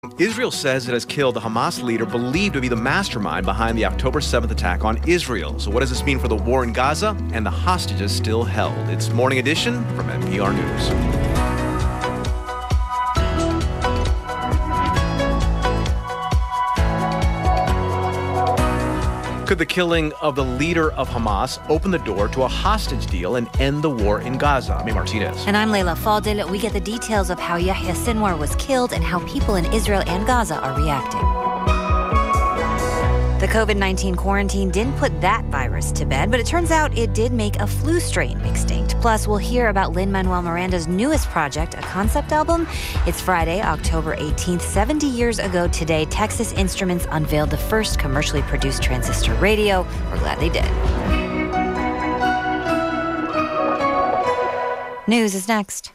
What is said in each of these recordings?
Israel says it has killed the Hamas leader believed to be the mastermind behind the October 7th attack on Israel. So what does this mean for the war in Gaza and the hostages still held? It's Morning Edition from NPR News. Could the killing of the leader of Hamas open the door to a hostage deal and end the war in Gaza? I'm Martinez. And I'm Leila Fadel. We get the details of how Yahya Sinwar was killed and how people in Israel and Gaza are reacting. The COVID-19 quarantine didn't put that virus to bed, but it turns out it did make a flu strain extinct. Plus, we'll hear about Lin-Manuel Miranda's newest project, a concept album. It's Friday, October 18th. 70 years ago today, Texas Instruments unveiled the first commercially produced transistor radio. We're glad they did. News is next.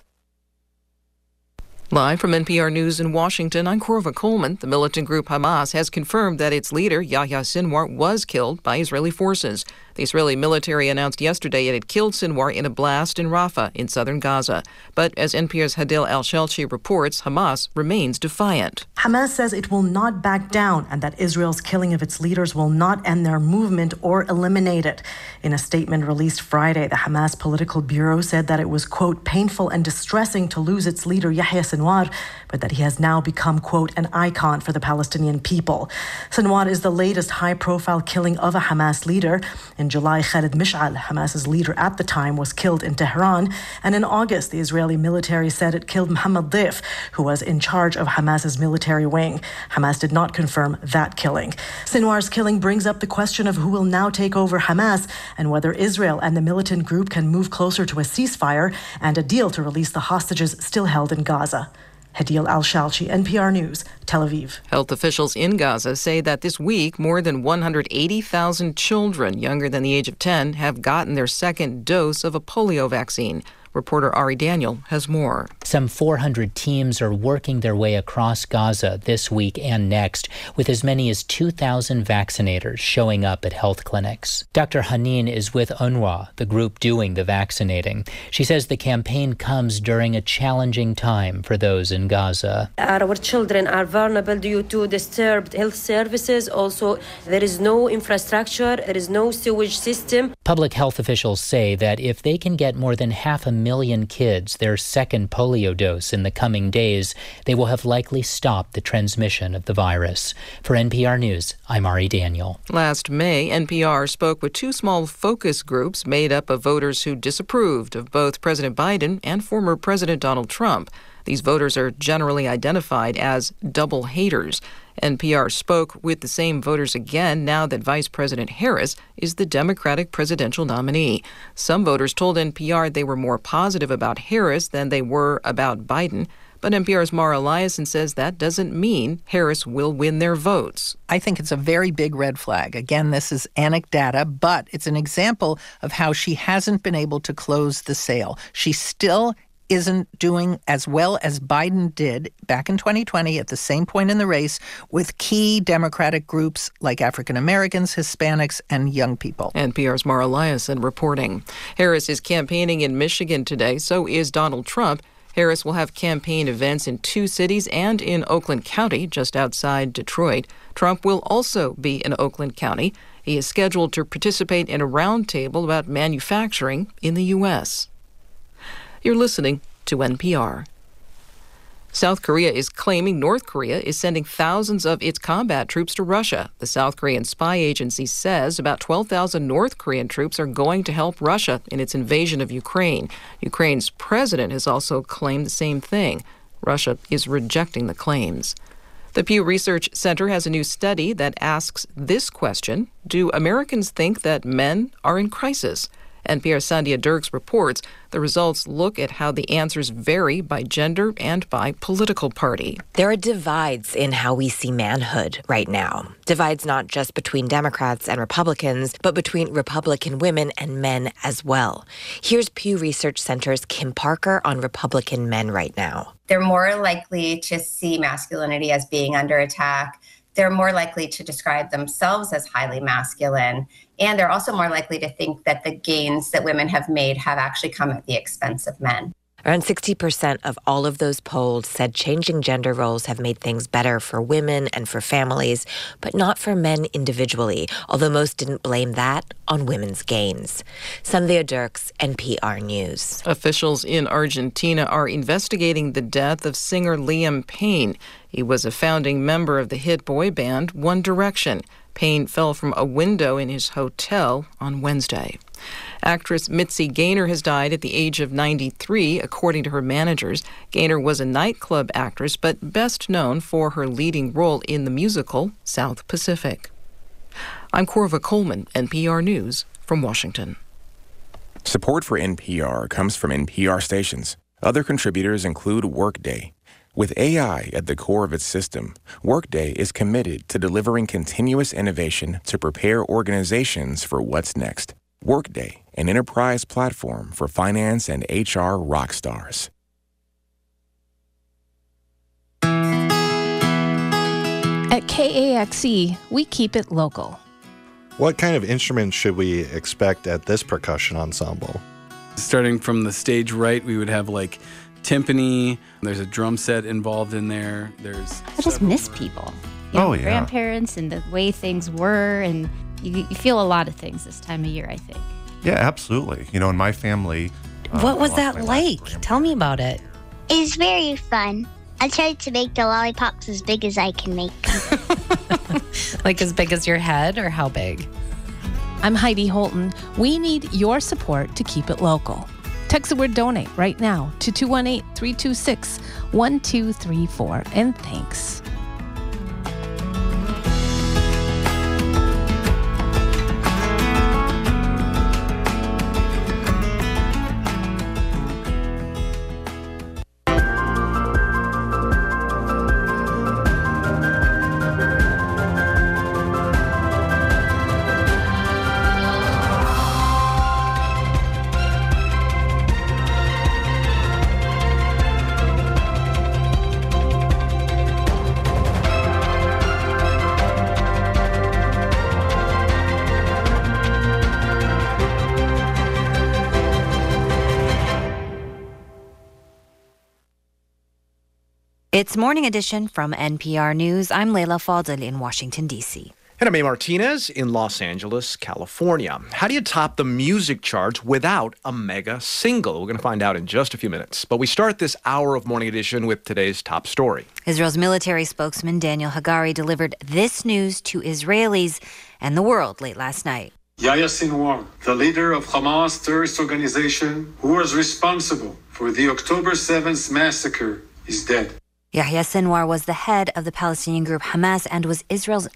Live from NPR News in Washington, I'm Korva Coleman. The militant group Hamas has confirmed that its leader, Yahya Sinwar, was killed by Israeli forces. The Israeli military announced yesterday it had killed Sinwar in a blast in Rafah in southern Gaza. But as NPR's Hadil Al-Shelchi reports, Hamas remains defiant. Hamas says it will not back down and that Israel's killing of its leaders will not end their movement or eliminate it. In a statement released Friday, the Hamas Political Bureau said that it was, quote, painful and distressing to lose its leader, Yahya Sinwar, but that he has now become, quote, an icon for the Palestinian people. Sinwar is the latest high-profile killing of a Hamas leader. In July, Khalid Mish'al, Hamas's leader at the time, was killed in Tehran. And in August, the Israeli military said it killed Mohammed Deif, who was in charge of Hamas's military wing. Hamas did not confirm that killing. Sinwar's killing brings up the question of who will now take over Hamas and whether Israel and the militant group can move closer to a ceasefire and a deal to release the hostages still held in Gaza. Hadil Al-Shalchi, NPR News, Tel Aviv. Health officials in Gaza say that this week, more than 180,000 children younger than the age of 10 have gotten their second dose of a polio vaccine. Reporter Ari Daniel has more. Some 400 teams are working their way across Gaza this week and next, with as many as 2,000 vaccinators showing up at health clinics. Dr. Hanin is with UNRWA, the group doing the vaccinating. She says the campaign comes during a challenging time for those in Gaza. Our children are vulnerable due to disturbed health services. Also, there is no infrastructure, there is no sewage system. Public health officials say that if they can get more than 500,000 kids their second polio dose in the coming days, they will have likely stopped the transmission of the virus. For NPR News, I'm Ari Daniel. Last May, NPR spoke with two small focus groups made up of voters who disapproved of both President Biden and former President Donald Trump. These voters are generally identified as double haters. NPR spoke with the same voters again now that Vice President Harris is the Democratic presidential nominee. Some voters told NPR they were more positive about Harris than they were about Biden. But NPR's Mara Eliason says that doesn't mean Harris will win their votes. I think it's a very big red flag. Again, this is anecdata, but it's an example of how she hasn't been able to close the sale. She still isn't doing as well as Biden did back in 2020 at the same point in the race with key Democratic groups like African Americans, Hispanics, and young people. NPR's Mara Eliason reporting. Harris is campaigning in Michigan today, so is Donald Trump. Harris will have campaign events in 2 cities and in Oakland County, just outside Detroit. Trump will also be in Oakland County. He is scheduled to participate in a roundtable about manufacturing in the U.S. You're listening to NPR. South Korea is claiming North Korea is sending thousands of its combat troops to Russia. The South Korean spy agency says about 12,000 North Korean troops are going to help Russia in its invasion of Ukraine. Ukraine's president has also claimed the same thing. Russia is rejecting the claims. The Pew Research Center has a new study that asks this question: do Americans think that men are in crisis? NPR's Sandhya Dirks reports the results look at how the answers vary by gender and by political party. There are divides in how we see manhood right now. Divides not just between Democrats and Republicans, but between Republican women and men as well. Here's Pew Research Center's Kim Parker on Republican men right now. They're more likely to see masculinity as being under attack. They're more likely to describe themselves as highly masculine. And they're also more likely to think that the gains that women have made have actually come at the expense of men. Around 60% of all of those polled said changing gender roles have made things better for women and for families, but not for men individually, although most didn't blame that on women's gains. Sandhya Dirks, NPR News. Officials in Argentina are investigating the death of singer Liam Payne. He was a founding member of the hit boy band One Direction. Payne fell from a window in his hotel on Wednesday. Actress Mitzi Gaynor has died at the age of 93, according to her managers. Gaynor was a nightclub actress, but best known for her leading role in the musical South Pacific. I'm Corva Coleman, NPR News from Washington. Support for NPR comes from NPR stations. Other contributors include Workday. With AI at the core of its system, Workday is committed to delivering continuous innovation to prepare organizations for what's next. Workday, an enterprise platform for finance and HR rock stars. At KAXE, we keep it local. What kind of instruments should we expect at this percussion ensemble? Starting from the stage right, we would have like timpani. There's a drum set involved in there. I just miss people. Grandparents and the way things were, and you feel a lot of things this time of year, I think. Yeah, absolutely. In my family... What was that like? Tell me about it. It's very fun. I tried to make the lollipops as big as I can make them. Like as big as your head, or how big? I'm Heidi Holton. We need your support to keep it local. Text the word donate right now to 218-326-1234. And thanks. It's Morning Edition from NPR News. I'm Leila Fadel in Washington, D.C. And I'm A. Martinez in Los Angeles, California. How do you top the music charts without a mega single? We're going to find out in just a few minutes. But we start this hour of Morning Edition with today's top story. Israel's military spokesman Daniel Hagari delivered this news to Israelis and the world late last night. Yahya Sinwar, the leader of Hamas terrorist organization who was responsible for the October 7th massacre, is dead. Yahya Sinwar was the head of the Palestinian group Hamas and was Israel's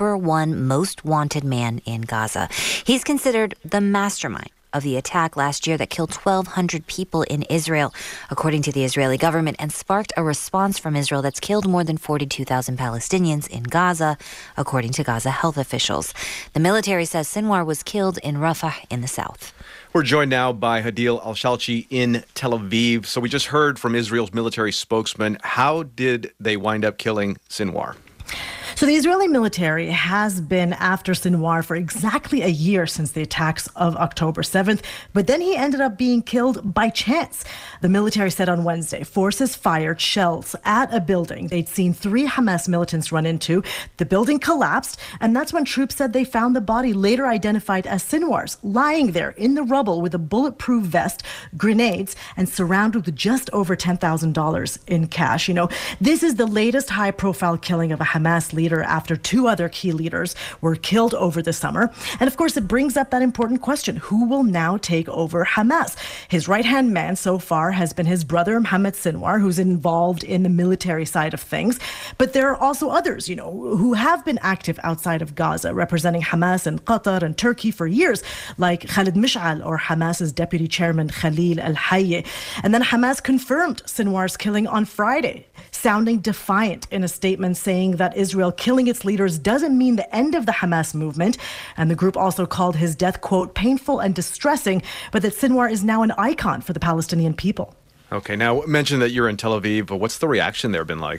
#1 most wanted man in Gaza. He's considered the mastermind of the attack last year that killed 1,200 people in Israel, according to the Israeli government, and sparked a response from Israel that's killed more than 42,000 Palestinians in Gaza, according to Gaza health officials. The military says Sinwar was killed in Rafah in the south. We're joined now by Hadil Al-Shalchi in Tel Aviv. So we just heard from Israel's military spokesman. How did they wind up killing Sinwar? So the Israeli military has been after Sinwar for exactly a year since the attacks of October 7th, but then he ended up being killed by chance. The military said on Wednesday, forces fired shells at a building they'd seen 3 Hamas militants run into. The building collapsed, and that's when troops said they found the body, later identified as Sinwar's, lying there in the rubble with a bulletproof vest, grenades, and surrounded with just over $10,000 in cash. This is the latest high-profile killing of a Hamas leader after 2 other key leaders were killed over the summer. And of course, it brings up that important question: who will now take over Hamas? His right-hand man so far has been his brother, Mohammed Sinwar, who's involved in the military side of things. But there are also others, who have been active outside of Gaza, representing Hamas in Qatar and Turkey for years, like Khalid Mish'al, or Hamas's deputy chairman, Khalil Al-Hayy. And then Hamas confirmed Sinwar's killing on Friday, sounding defiant in a statement saying that Israel killing its leaders doesn't mean the end of the Hamas movement. And the group also called his death, quote, painful and distressing, but that Sinwar is now an icon for the Palestinian people. Okay, now mention that you're in Tel Aviv, but what's the reaction there been like?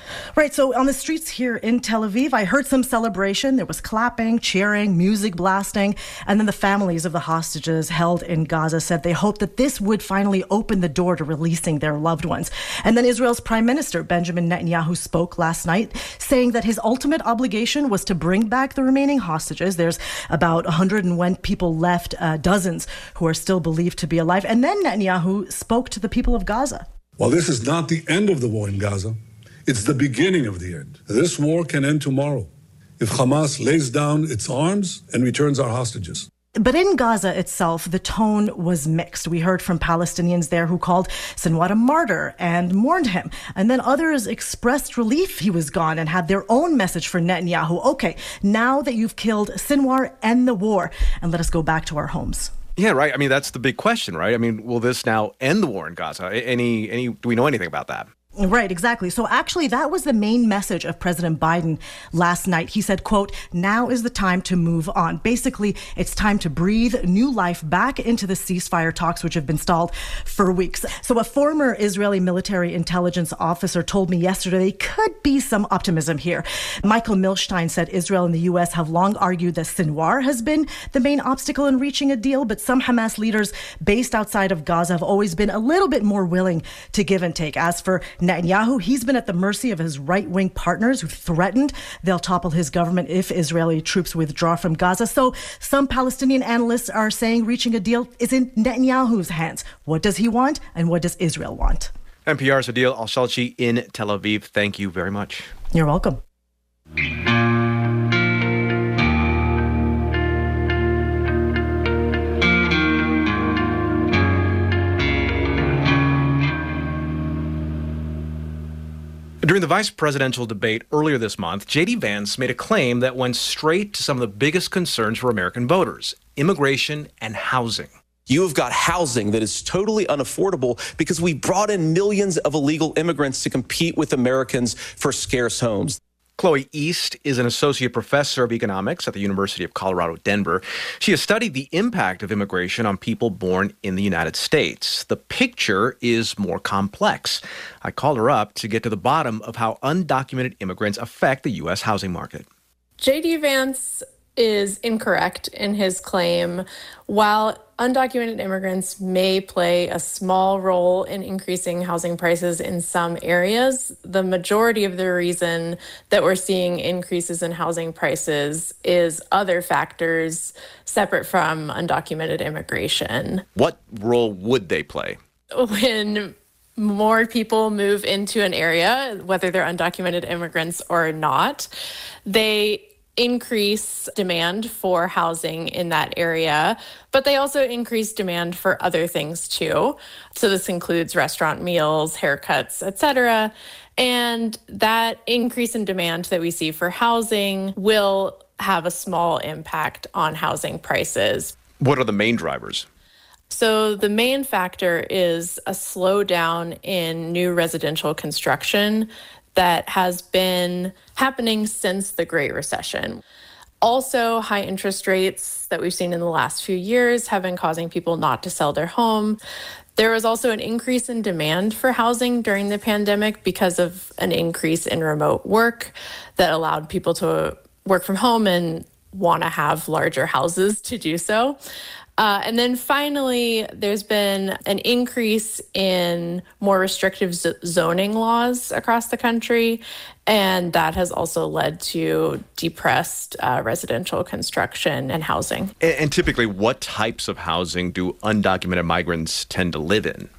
Right. So on the streets here in Tel Aviv, I heard some celebration. There was clapping, cheering, music blasting. And then the families of the hostages held in Gaza said they hoped that this would finally open the door to releasing their loved ones. And then Israel's Prime Minister Benjamin Netanyahu spoke last night, saying that his ultimate obligation was to bring back the remaining hostages. There's about 101 people left, dozens who are still believed to be alive. And then Netanyahu spoke to the people of Gaza. While this is not the end of the war in Gaza, it's the beginning of the end. This war can end tomorrow if Hamas lays down its arms and returns our hostages. But in Gaza itself, the tone was mixed. We heard from Palestinians there who called Sinwar a martyr and mourned him. And then others expressed relief he was gone and had their own message for Netanyahu. Okay, now that you've killed Sinwar, end the war and let us go back to our homes. Yeah, right. I mean, that's the big question, right? I mean, will this now end the war in Gaza? Do we know anything about that? Right, exactly. So actually, that was the main message of President Biden last night. He said, quote, now is the time to move on. Basically, it's time to breathe new life back into the ceasefire talks, which have been stalled for weeks. So a former Israeli military intelligence officer told me yesterday there could be some optimism here. Michael Milstein said Israel and the U.S. have long argued that Sinwar has been the main obstacle in reaching a deal, but some Hamas leaders based outside of Gaza have always been a little bit more willing to give and take. As for Netanyahu, he's been at the mercy of his right-wing partners who threatened they'll topple his government if Israeli troops withdraw from Gaza. So some Palestinian analysts are saying reaching a deal is in Netanyahu's hands. What does he want and what does Israel want? NPR's Adil Al-Shalchi in Tel Aviv. Thank you very much. You're welcome. During the vice presidential debate earlier this month, J.D. Vance made a claim that went straight to some of the biggest concerns for American voters: immigration and housing. You have got housing that is totally unaffordable because we brought in millions of illegal immigrants to compete with Americans for scarce homes. Chloe East is an associate professor of economics at the University of Colorado, Denver. She has studied the impact of immigration on people born in the United States. The picture is more complex. I called her up to get to the bottom of how undocumented immigrants affect the U.S. housing market. J.D. Vance is incorrect in his claim. While undocumented immigrants may play a small role in increasing housing prices in some areas, the majority of the reason that we're seeing increases in housing prices is other factors separate from undocumented immigration. What role would they play? When more people move into an area, whether they're undocumented immigrants or not, they increase demand for housing in that area, but they also increase demand for other things too. So this includes restaurant meals, haircuts, etc. And that increase in demand that we see for housing will have a small impact on housing prices. What are the main drivers? So the main factor is a slowdown in new residential construction that has been happening since the Great Recession. Also, high interest rates that we've seen in the last few years have been causing people not to sell their home. There was also an increase in demand for housing during the pandemic because of an increase in remote work that allowed people to work from home and want to have larger houses to do so. And then finally, there's been an increase in more restrictive zoning laws across the country, and that has also led to depressed residential construction and housing. And typically, what types of housing do undocumented migrants tend to live in?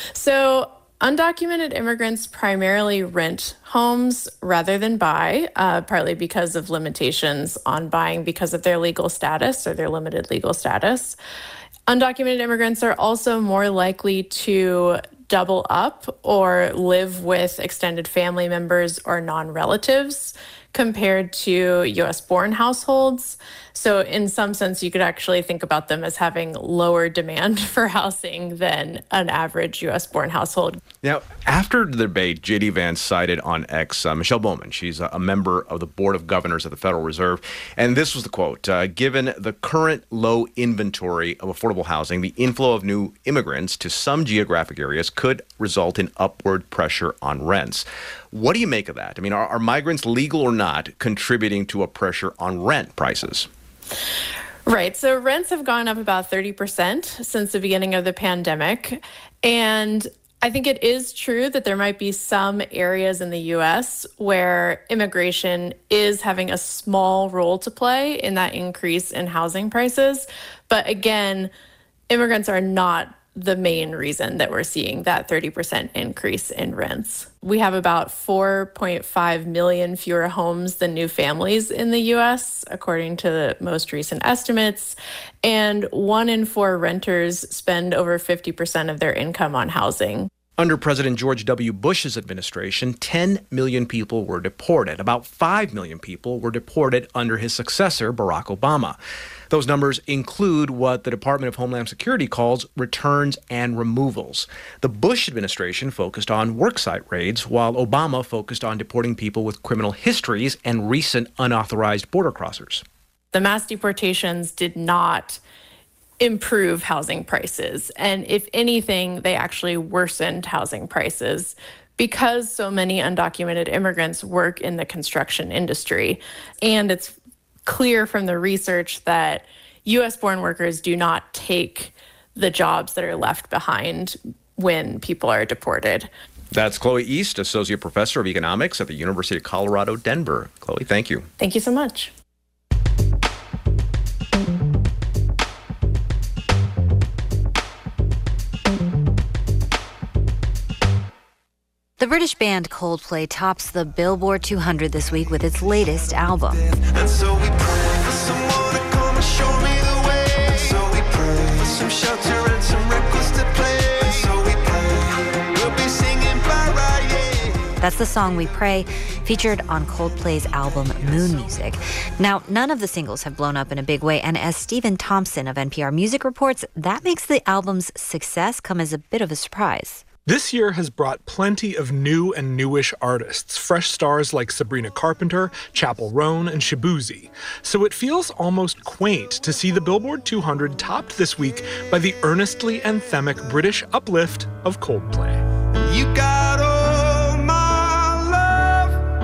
So undocumented immigrants primarily rent homes rather than buy, partly because of limitations on buying because of their legal status or their limited legal status. Undocumented immigrants are also more likely to double up or live with extended family members or non-relatives compared to U.S.-born households. So in some sense, you could actually think about them as having lower demand for housing than an average U.S.-born household. Now, after the debate, J.D. Vance cited on X Michelle Bowman. She's a member of the Board of Governors of the Federal Reserve. And this was the quote: given the current low inventory of affordable housing, the inflow of new immigrants to some geographic areas could result in upward pressure on rents. What do you make of that? I mean, are migrants, legal or not, contributing to a pressure on rent prices? Right. So rents have gone up about 30% since the beginning of the pandemic. And I think it is true that there might be some areas in the U.S. where immigration is having a small role to play in that increase in housing prices. But again, immigrants are not the main reason that we're seeing that 30% increase in rents. We have about 4.5 million fewer homes than new families in the U.S., according to the most recent estimates. And 1 in 4 renters spend over 50% of their income on housing. Under President George W. Bush's administration, 10 million people were deported. About 5 million people were deported under his successor, Barack Obama. Those numbers include what the Department of Homeland Security calls returns and removals. The Bush administration focused on worksite raids, while Obama focused on deporting people with criminal histories and recent unauthorized border crossers. The mass deportations did not improve housing prices. And if anything, they actually worsened housing prices because so many undocumented immigrants work in the construction industry. And it's clear from the research that U.S.-born workers do not take the jobs that are left behind when people are deported. That's Chloe East, Associate Professor of Economics at the University of Colorado, Denver. Chloe, thank you. Thank you so much. The British band Coldplay tops the Billboard 200 this week with its latest album. And so we pray for someone to come and show me the way. And so we pray for some shelter and some records to play. And so we pray we'll be singing Pariah. That's the song We Pray, featured on Coldplay's album Moon Music. Now, none of the singles have blown up in a big way, and as Stephen Thompson of NPR Music reports, that makes the album's success come as a bit of a surprise. This year has brought plenty of new and newish artists, fresh stars like Sabrina Carpenter, Chappell Roan, and Shaboozey. So it feels almost quaint to see the Billboard 200 topped this week by the earnestly anthemic British uplift of Coldplay. You got all my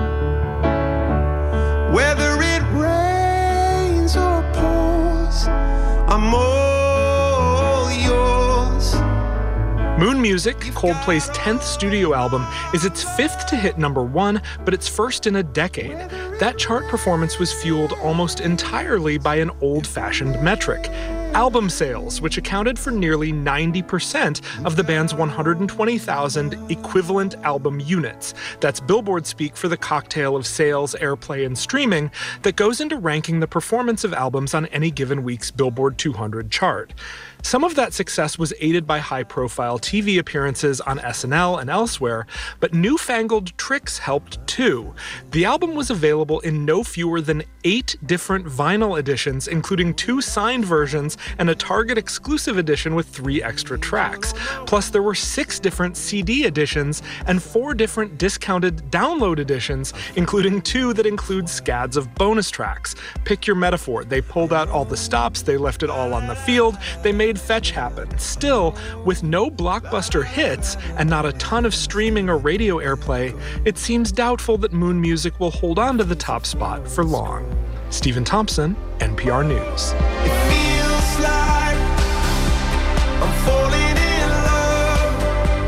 love, whether it rains or pours, I'm all yours. Moon Music, Coldplay's 10th studio album, is its 5th to hit #1, but its first in a decade. That chart performance was fueled almost entirely by an old-fashioned metric: album sales, which accounted for nearly 90% of the band's 120,000 equivalent album units. That's Billboard speak for the cocktail of sales, airplay, and streaming that goes into ranking the performance of albums on any given week's Billboard 200 chart. Some of that success was aided by high-profile TV appearances on SNL and elsewhere, but newfangled tricks helped too. The album was available in no fewer than 8 different vinyl editions, including 2 signed versions and a Target exclusive edition with 3 extra tracks. Plus, there were 6 different CD editions and 4 different discounted download editions, including 2 that include scads of bonus tracks. Pick your metaphor. They pulled out all the stops, they left it all on the field, they made fetch happen. Still, with no blockbuster hits and not a ton of streaming or radio airplay, it seems doubtful that Moon Music will hold on to the top spot for long. Stephen Thompson, NPR News. It feels like I'm falling in love,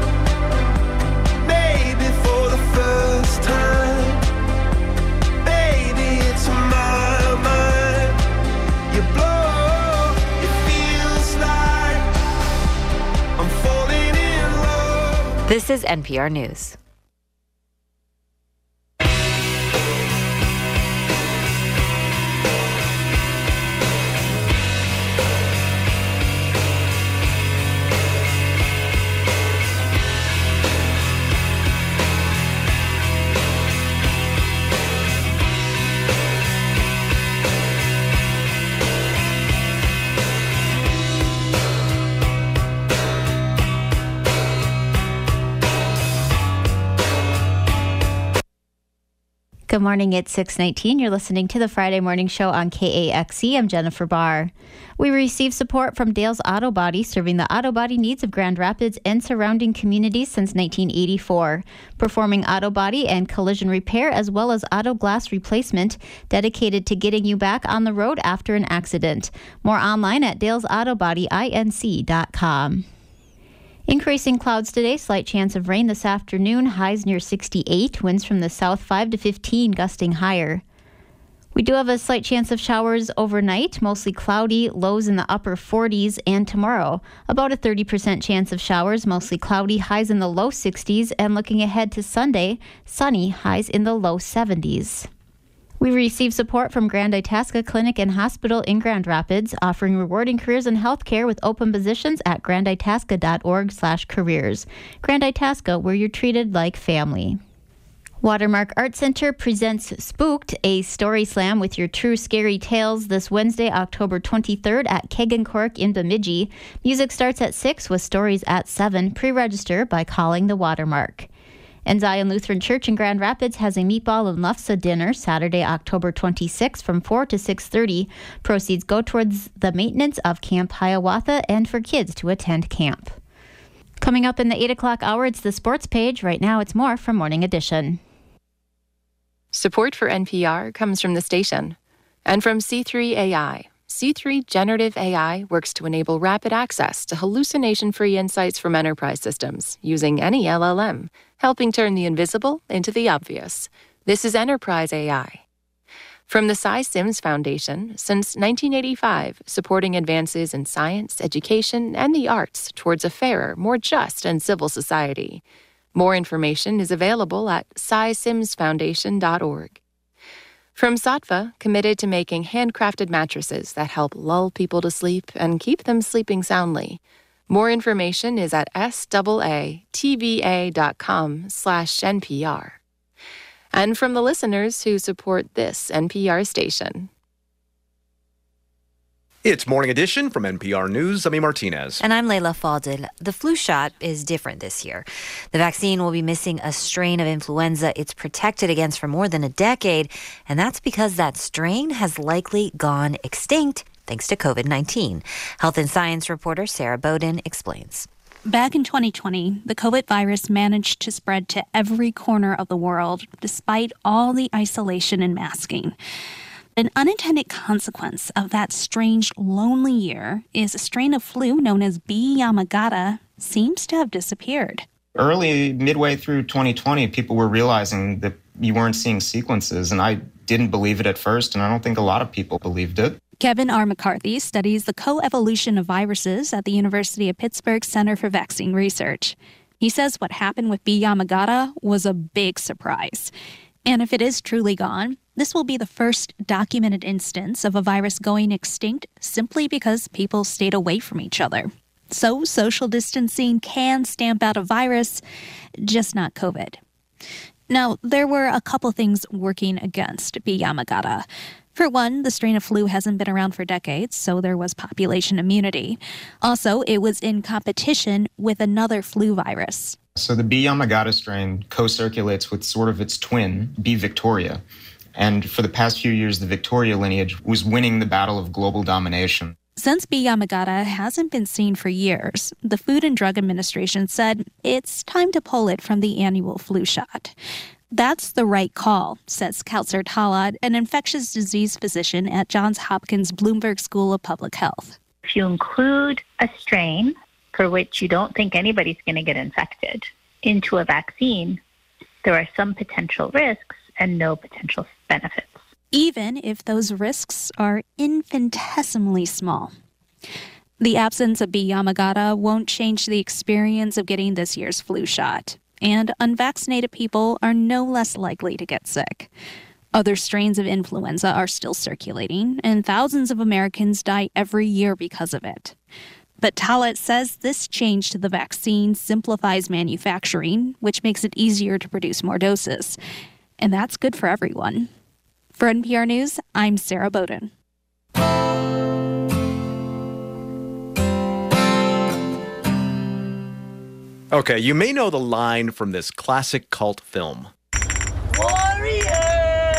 maybe for the first time. Baby, it's my mind. You blow. This is NPR News. Good morning, it's 6:19. You're listening to the Friday Morning Show on KAXE. I'm Jennifer Barr. We received support from Dale's Auto Body, serving the auto body needs of Grand Rapids and surrounding communities since 1984. Performing auto body and collision repair, as well as auto glass replacement, dedicated to getting you back on the road after an accident. More online at dalesautobodyin.com. Increasing clouds today, slight chance of rain this afternoon, highs near 68, winds from the south 5 to 15, gusting higher. We do have a slight chance of showers overnight, mostly cloudy, lows in the upper 40s, and tomorrow, about a 30% chance of showers, mostly cloudy, highs in the low 60s, and looking ahead to Sunday, sunny, highs in the low 70s. We received support from Grand Itasca Clinic and Hospital in Grand Rapids, offering rewarding careers in healthcare with open positions at granditasca.org/careers. Grand Itasca, where you're treated like family. Watermark Art Center presents Spooked, a story slam with your true scary tales this Wednesday, October 23rd at Kegan Cork in Bemidji. Music starts at 6 with stories at 7. Pre-register by calling the Watermark. And Zion Lutheran Church in Grand Rapids has a meatball and lefse dinner Saturday, October 26th from 4 to 6:30. Proceeds go towards the maintenance of Camp Hiawatha and for kids to attend camp. Coming up in the 8 o'clock hour, it's the sports page. Right now, it's more from Morning Edition. Support for NPR comes from the station and from C3 AI. C3 Generative AI works to enable rapid access to hallucination-free insights from enterprise systems using any LLM, helping turn the invisible into the obvious. This is Enterprise AI. From the Cy Sims Foundation, since 1985, supporting advances in science, education, and the arts towards a fairer, more just, and civil society. More information is available at cysimsfoundation.org. From Sattva, committed to making handcrafted mattresses that help lull people to sleep and keep them sleeping soundly. More information is at saatva.com/NPR. And from the listeners who support this NPR station. It's Morning Edition from NPR News. I'm Martinez. And I'm Leila Fadel. The flu shot is different this year. The vaccine will be missing a strain of influenza it's protected against for more than a decade, and that's because that strain has likely gone extinct thanks to COVID-19. Health and Science reporter Sarah Bowden explains. Back in 2020, the COVID virus managed to spread to every corner of the world, despite all the isolation and masking. An unintended consequence of that strange, lonely year is a strain of flu known as B. Yamagata seems to have disappeared. Midway through 2020, people were realizing that you weren't seeing sequences, and I didn't believe it at first, and I don't think a lot of people believed it. Kevin R. McCarthy studies the coevolution of viruses at the University of Pittsburgh Center for Vaccine Research. He says what happened with B. Yamagata was a big surprise. And if it is truly gone, this will be the first documented instance of a virus going extinct simply because people stayed away from each other. So social distancing can stamp out a virus, just not COVID. Now, there were a couple things working against B. Yamagata. For one, the strain of flu hasn't been around for decades, so there was population immunity. Also, it was in competition with another flu virus. So the B. Yamagata strain co-circulates with sort of its twin, B. Victoria. And for the past few years, the Victoria lineage was winning the battle of global domination. Since B. Yamagata hasn't been seen for years, the Food and Drug Administration said it's time to pull it from the annual flu shot. That's the right call, says Kautsar Talad, an infectious disease physician at Johns Hopkins Bloomberg School of Public Health. If you include a strain for which you don't think anybody's going to get infected into a vaccine, there are some potential risks and no potential benefits. Even if those risks are infinitesimally small. The absence of B. Yamagata won't change the experience of getting this year's flu shot. And unvaccinated people are no less likely to get sick. Other strains of influenza are still circulating, and thousands of Americans die every year because of it. But Talat says this change to the vaccine simplifies manufacturing, which makes it easier to produce more doses. And that's good for everyone. For NPR News, I'm Sarah Bowden. Okay, you may know the line from this classic cult film. Warriors!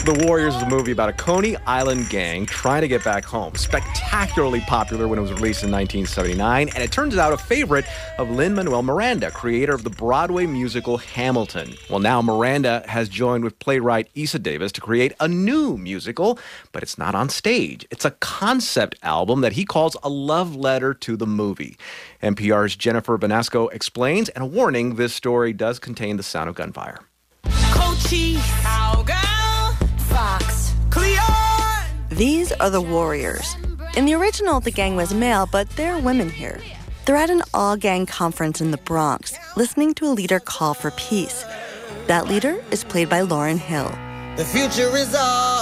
The Warriors is a movie about a Coney Island gang trying to get back home. Spectacularly popular when it was released in 1979, and it turns out a favorite of Lin-Manuel Miranda, creator of the Broadway musical Hamilton. Well, now Miranda has joined with playwright Issa Davis to create a new musical, but it's not on stage. It's a concept album that he calls a love letter to the movie. NPR's Jennifer Benasco explains, and a warning, this story does contain the sound of gunfire. Coachy, Cowgirl, Fox, Cleo. These are the Warriors. In the original, the gang was male, but there are women here. They're at an all-gang conference in the Bronx, listening to a leader call for peace. That leader is played by Lauryn Hill. The future is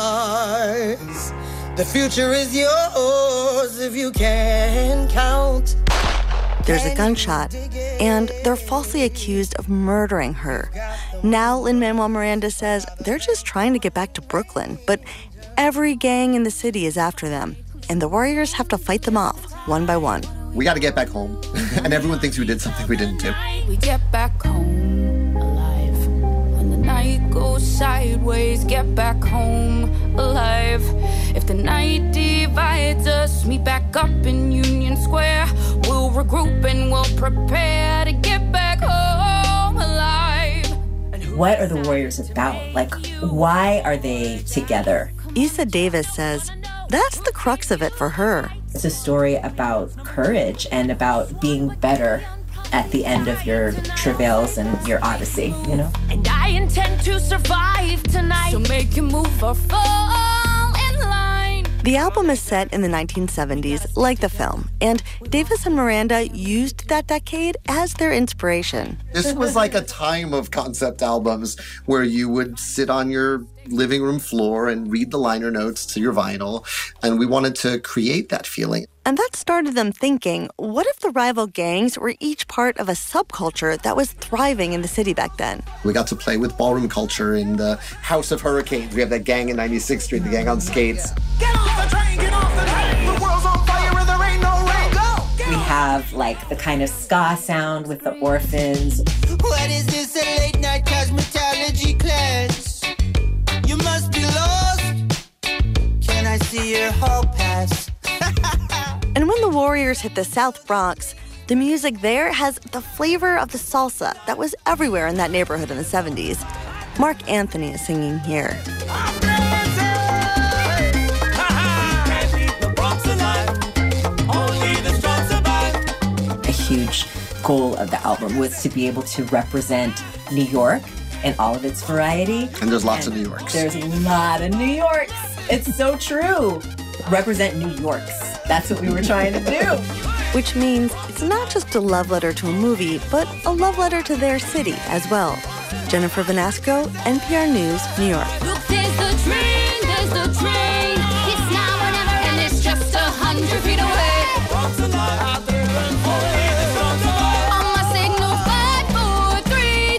ours. The future is yours if you can count. There's a gunshot, and they're falsely accused of murdering her. Now, Lin-Manuel Miranda says they're just trying to get back to Brooklyn, but every gang in the city is after them, and the Warriors have to fight them off, one by one. We got to get back home, and everyone thinks we did something we didn't do. We get back home alive. When the night goes sideways, get back home alive. If the night divides us, meet back up in Union Square. We'll regroup and we'll prepare to get back home alive. What are the Warriors about? Like, why are they together? Issa Davis says that's the crux of it for her. It's a story about courage and about being better at the end of your travails and your odyssey, you know? And I intend to survive tonight, so make you move or fall in line. The album is set in the 1970s, like the film, and Davis and Miranda used that decade as their inspiration. This was like a time of concept albums where you would sit on your living room floor and read the liner notes to your vinyl, and we wanted to create that feeling. And that started them thinking, what if the rival gangs were each part of a subculture that was thriving in the city back then? We got to play with ballroom culture in the House of Hurricanes. We have that gang in 96th Street, the gang on skates. Get off the train, get off the train. The world's on fire and there ain't no rain. Go! We have, like, the kind of ska sound with the Orphans. What is this, a late night cosmetology class? You must be lost. Can I see your hall pass? And when the Warriors hit the South Bronx, the music there has the flavor of the salsa that was everywhere in that neighborhood in the 70s. Mark Anthony is singing here. A huge goal of the album was to be able to represent New York in all of its variety. And there's lots of New Yorks. There's a lot of New Yorks. It's so true. Represent New Yorks. That's what we were trying to do. Which means it's not just a love letter to a movie, but a love letter to their city as well. Jennifer Benasco, NPR News, New York. Look, there's the train. It's now or never, and it's just 100 feet away. On my signal, 5, 4, 3,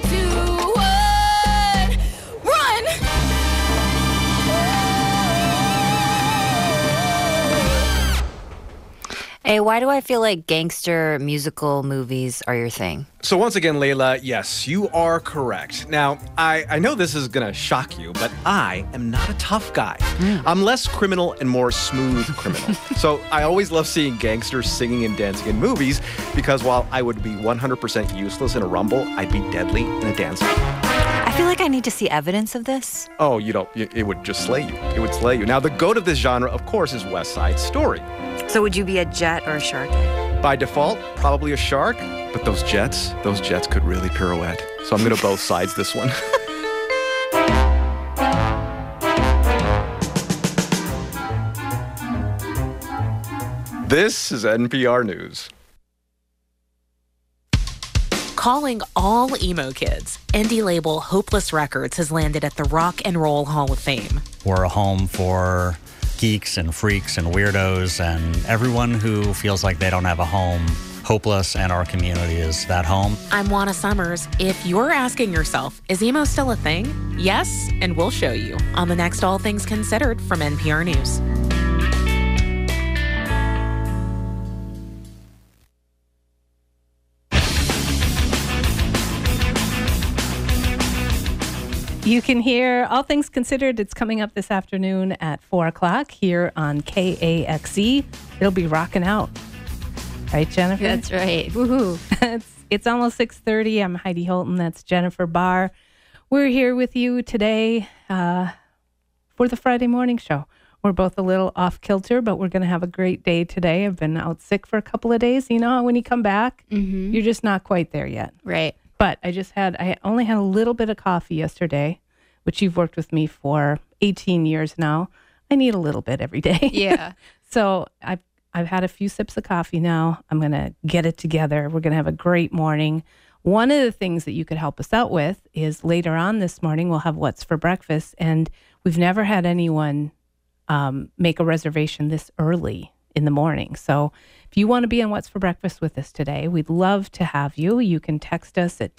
2, 1, run! Hey, why do I feel like gangster musical movies are your thing? So once again, Layla, yes, you are correct. Now, I know this is going to shock you, but I am not a tough guy. I'm less criminal and more smooth criminal. So I always love seeing gangsters singing and dancing in movies because while I would be 100% useless in a rumble, I'd be deadly in a dance. I feel like I need to see evidence of this. Oh, you don't. It would just slay you. It would slay you. Now, the goat of this genre, of course, is West Side Story. So would you be a jet or a shark? By default, probably a shark, but those jets could really pirouette. So I'm going to both sides this one. This is NPR News. Calling all emo kids, indie label Hopeless Records has landed at the Rock and Roll Hall of Fame. We're a home for geeks and freaks and weirdos and everyone who feels like they don't have a home. Hopeless and our community is that home. I'm Juana Summers. If you're asking yourself, is emo still a thing? Yes, and we'll show you on the next All Things Considered from NPR News. You can hear All Things Considered. It's coming up this afternoon at 4 o'clock here on KAXE. It'll be rocking out. Right, Jennifer? That's right. Woohoo. It's almost 6:30. I'm Heidi Holton. That's Jennifer Barr. We're here with you today for the Friday morning show. We're both a little off kilter, but we're going to have a great day today. I've been out sick for a couple of days. You know, when you come back, you're just not quite there yet. Right. But I only had a little bit of coffee yesterday, which you've worked with me for 18 years now. I need a little bit every day. Yeah. So I've had a few sips of coffee now. I'm going to get it together. We're going to have a great morning. One of the things that you could help us out with is later on this morning, we'll have What's for Breakfast. And we've never had anyone make a reservation this early in the morning. So if you want to be on What's for Breakfast with us today, we'd love to have you. You can text us at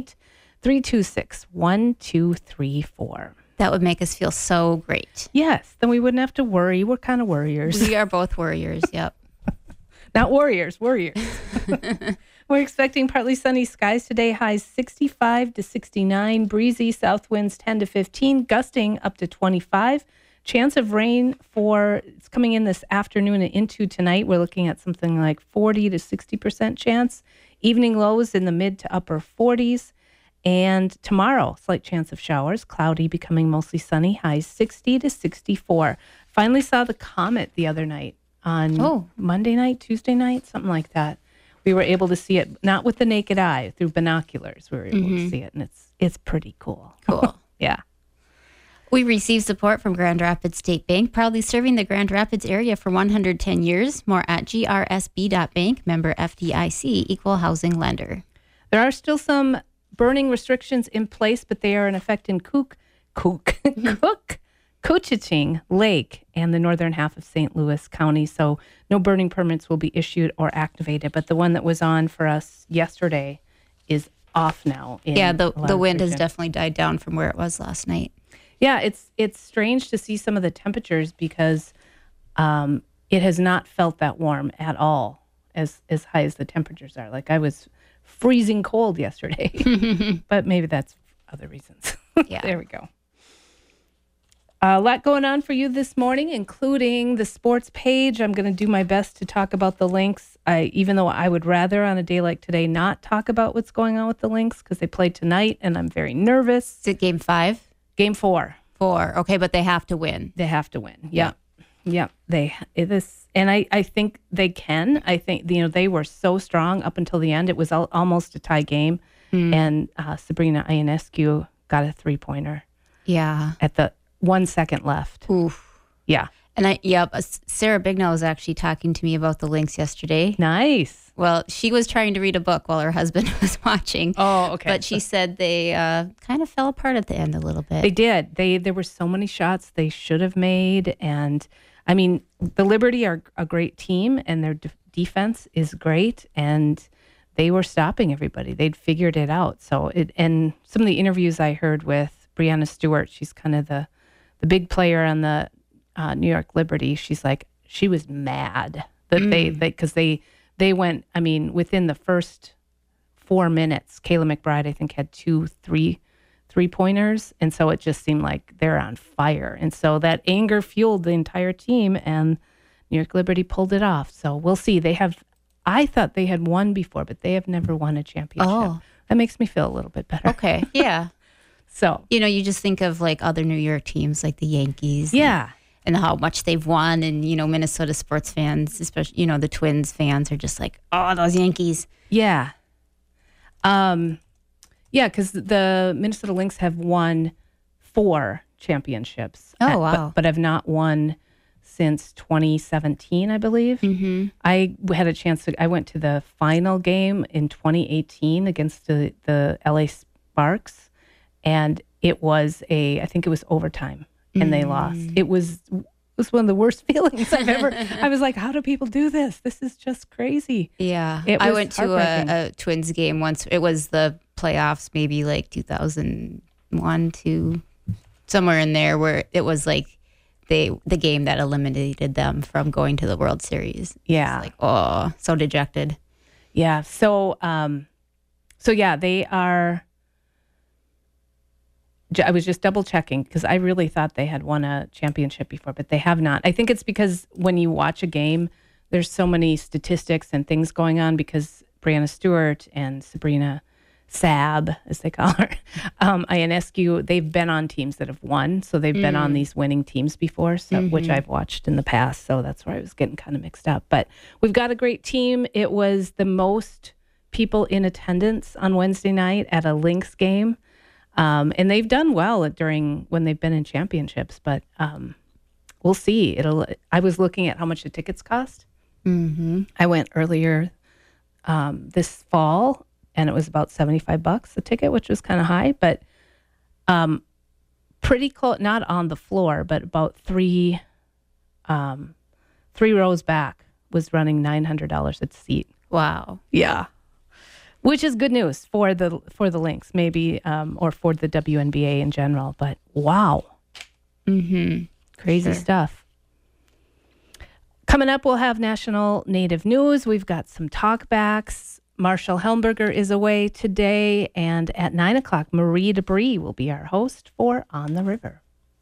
218-326-1234. That would make us feel so great. Yes, then we wouldn't have to worry. We're kind of worriers. We are both worriers, yep. Not warriors, worriers. We're expecting partly sunny skies today, highs 65 to 69, breezy south winds 10 to 15, gusting up to 25. Chance of rain it's coming in this afternoon and into tonight. We're looking at something like 40 to 60% chance. Evening lows in the mid to upper 40s. And tomorrow, slight chance of showers, cloudy, becoming mostly sunny, highs 60 to 64. Finally saw the comet the other night on Monday night, Tuesday night, something like that. We were able to see it, not with the naked eye, through binoculars. We were able to see it, and it's pretty cool. Cool. Yeah. We received support from Grand Rapids State Bank, proudly serving the Grand Rapids area for 110 years. More at grsb.bank, member FDIC, equal housing lender. There are still some burning restrictions in place, but they are in effect in Couchiching Lake and the northern half of St. Louis County. So no burning permits will be issued or activated. But the one that was on for us yesterday is off now. Yeah, the wind has definitely died down from where it was last night. Yeah, it's strange to see some of the temperatures because it has not felt that warm at all as high as the temperatures are. Like I was freezing cold yesterday, but maybe that's other reasons. Yeah. There we go. A lot going on for you this morning, including the sports page. I'm going to do my best to talk about the Lynx. Even though I would rather on a day like today not talk about what's going on with the Lynx because they play tonight and I'm very nervous. Is it game 5? Game 4. 4. Okay, but they have to win. They have to win. Yeah. And I think they can. I think they were so strong up until the end. It was almost a tie game, and Sabrina Ionescu got a 3-pointer. Yeah, at the 1 second left. Oof. Yeah, and Sarah Bignell was actually talking to me about the Lynx yesterday. Nice. Well, she was trying to read a book while her husband was watching. Oh, okay. But she said they kind of fell apart at the end a little bit. They did. There were so many shots they should have made. And, I mean, the Liberty are a great team, and their defense is great. And they were stopping everybody. They'd figured it out. And some of the interviews I heard with Brianna Stewart, she's kind of the big player on the New York Liberty. She's like, she was mad that because they went, I mean, within the first 4 minutes, Kayla McBride, I think, had 2 3-pointers. And so it just seemed like they're on fire. And so that anger fueled the entire team, and New York Liberty pulled it off. So we'll see. I thought they had won before, but they have never won a championship. Oh. That makes me feel a little bit better. Okay. Yeah. So, you just think of like other New York teams like the Yankees. Yeah. And how much they've won. And, Minnesota sports fans, especially, the Twins fans are just like, oh, those Yankees. Yeah. Because the Minnesota Lynx have won 4 championships. Oh, wow. But have not won since 2017, I believe. Mm-hmm. I had a chance I went to the final game in 2018 against the LA Sparks. And it was I think it was overtime. And they lost. It was one of the worst feelings I've ever. I was like, how do people do this? This is just crazy. Yeah. I went to a Twins game once. It was the playoffs, maybe like 2001 to somewhere in there, where it was like the game that eliminated them from going to the World Series. Yeah. Like, oh, so dejected. Yeah. So yeah, they are. I was just double checking because I really thought they had won a championship before, but they have not. I think it's because when you watch a game, there's so many statistics and things going on because Brianna Stewart and Sabrina Sab, as they call her, Ionescu, they've been on teams that have won. So they've been on these winning teams before, which I've watched in the past. So that's where I was getting kind of mixed up. But we've got a great team. It was the most people in attendance on Wednesday night at a Lynx game. And they've done well when they've been in championships. But we'll see. I was looking at how much the tickets cost. I went earlier this fall, and it was about $75 a ticket, which was kind of high, but pretty close, not on the floor, but about three rows back was running $900 a seat. Wow. Yeah. Which is good news for the Lynx, maybe, or for the WNBA in general, but wow. Crazy stuff. Coming up, we'll have National Native News. We've got some talkbacks. Marshall Helmberger is away today. And at 9 o'clock, Marie Debris will be our host for On the River.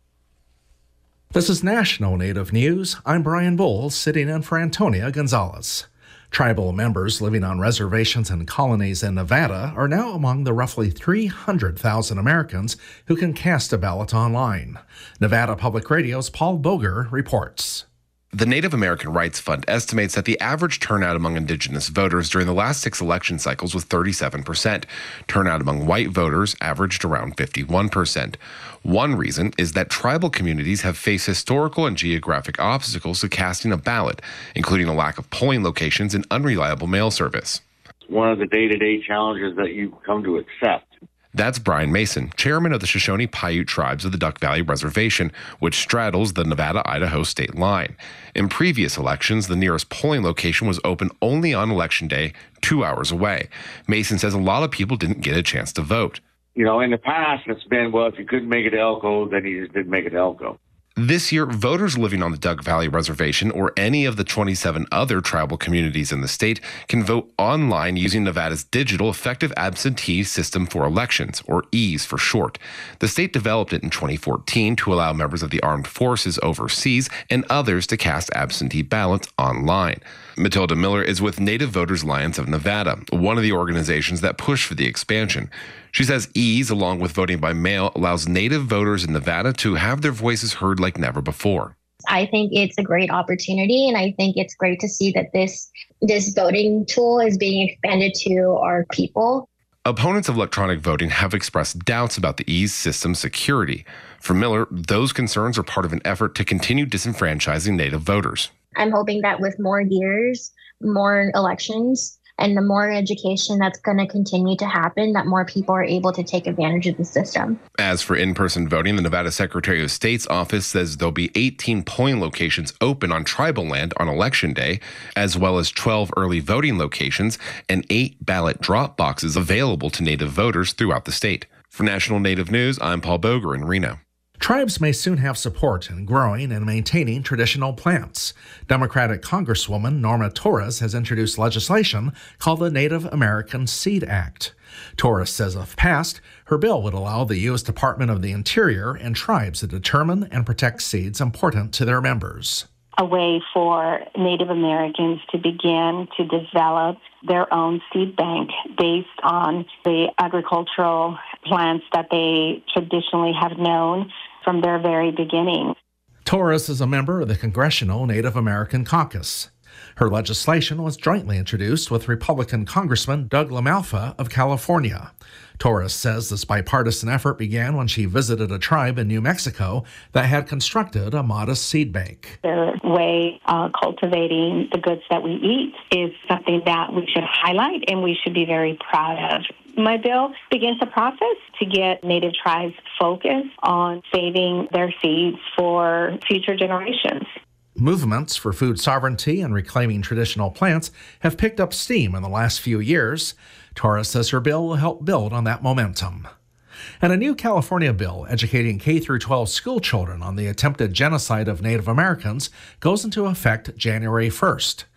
This is National Native News. I'm Brian Bowles, sitting in for Antonia Gonzalez. Tribal members living on reservations and colonies in Nevada are now among the roughly 300,000 Americans who can cast a ballot online. Nevada Public Radio's Paul Boger reports. The Native American Rights Fund estimates that the average turnout among Indigenous voters during the last 6 election cycles was 37%. Turnout among white voters averaged around 51%. One reason is that tribal communities have faced historical and geographic obstacles to casting a ballot, including a lack of polling locations and unreliable mail service. One of the day-to-day challenges that you come to accept. That's Brian Mason, chairman of the Shoshone-Paiute tribes of the Duck Valley Reservation, which straddles the Nevada-Idaho state line. In previous elections, the nearest polling location was open only on Election Day, 2 hours away. Mason says a lot of people didn't get a chance to vote. You know, in the past, it's been, well, if you couldn't make it to Elko, then you just didn't make it to Elko. This year, voters living on the Duck Valley Reservation or any of the 27 other tribal communities in the state can vote online using Nevada's digital effective absentee system for elections, or EAS for short. The state developed it in 2014 to allow members of the armed forces overseas and others to cast absentee ballots online. Matilda Miller is with Native Voters Alliance of Nevada, one of the organizations that push for the expansion. She says EAS, along with voting by mail, allows Native voters in Nevada to have their voices heard like never before. I think it's a great opportunity, and I think it's great to see that this voting tool is being expanded to our people. Opponents of electronic voting have expressed doubts about the EAS system's security. For Miller, those concerns are part of an effort to continue disenfranchising Native voters. I'm hoping that with more years, more elections, and the more education that's going to continue to happen, that more people are able to take advantage of the system. As for in-person voting, the Nevada Secretary of State's office says there'll be 18 polling locations open on tribal land on Election Day, as well as 12 early voting locations and 8 ballot drop boxes available to Native voters throughout the state. For National Native News, I'm Paul Boger in Reno. Tribes may soon have support in growing and maintaining traditional plants. Democratic Congresswoman Norma Torres has introduced legislation called the Native American Seed Act. Torres says if passed, her bill would allow the U.S. Department of the Interior and tribes to determine and protect seeds important to their members. A way for Native Americans to begin to develop their own seed bank based on the agricultural plants that they traditionally have known from their very beginning. Torres is a member of the Congressional Native American Caucus. Her legislation was jointly introduced with Republican Congressman Doug LaMalfa of California. Torres says this bipartisan effort began when she visited a tribe in New Mexico that had constructed a modest seed bank. Their way of cultivating the goods that we eat is something that we should highlight and we should be very proud of. My bill begins the process to get Native tribes focused on saving their seeds for future generations. Movements for food sovereignty and reclaiming traditional plants have picked up steam in the last few years. Torres says her bill will help build on that momentum. And a new California bill educating K-12 school children on the attempted genocide of Native Americans goes into effect January 1st.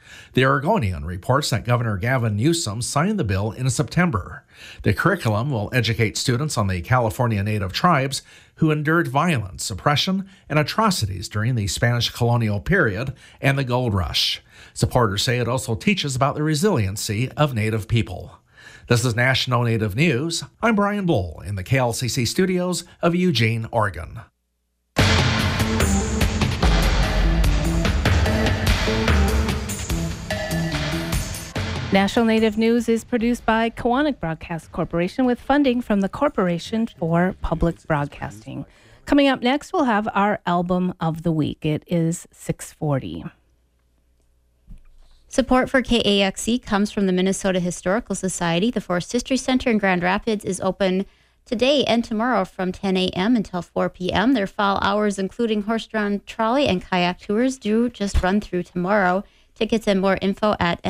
The Oregonian reports that Governor Gavin Newsom signed the bill in September. The curriculum will educate students on the California Native tribes who endured violence, oppression, and atrocities during the Spanish colonial period and the gold rush. Supporters say it also teaches about the resiliency of Native people. This is National Native News. I'm Brian Bull in the KLCC studios of Eugene, Oregon. National Native News is produced by Koahnic Broadcast Corporation with funding from the Corporation for Public Broadcasting. Coming up next, we'll have our album of the week. It is 640. Support for KAXE comes from the Minnesota Historical Society. The Forest History Center in Grand Rapids is open today and tomorrow from 10 a.m. until 4 p.m. Their fall hours, including horse-drawn trolley and kayak tours, do just run through tomorrow. Tickets and more info at